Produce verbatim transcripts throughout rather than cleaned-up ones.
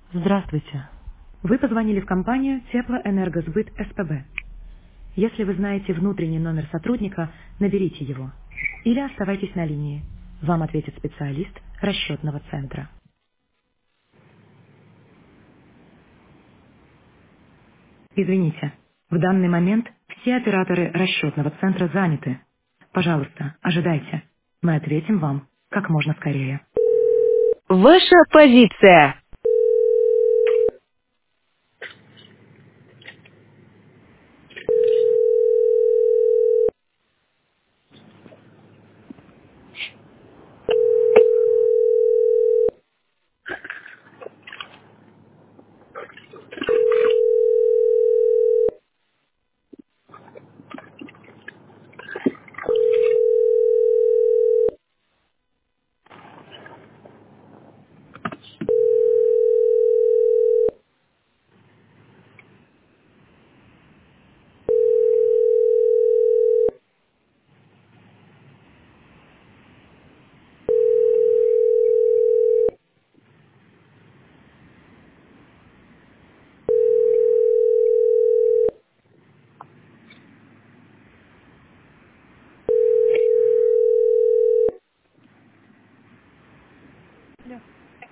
Здравствуйте. Вы позвонили в компанию Теплоэнергосбыт СПБ. Если вы знаете внутренний номер сотрудника, наберите его. Или оставайтесь на линии. Вам ответит специалист расчетного центра. Извините, в данный момент все операторы расчетного центра заняты. Пожалуйста, ожидайте. Мы ответим вам как можно скорее. Ваша позиция. Алло.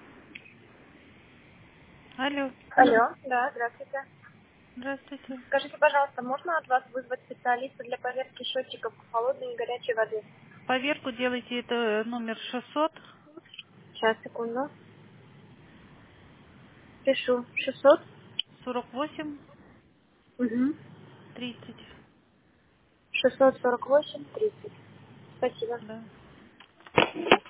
Алло. Алло, да, здравствуйте. Здравствуйте. Скажите, пожалуйста, можно от вас вызвать специалиста для проверки счетчиков холодной и горячей воды? Поверку делайте, это номер шестьсот Сейчас, секунду. Пишу. шестьсот. сорок восемь Угу. тридцать. шестьсот сорок восемь тридцать. Спасибо. Да.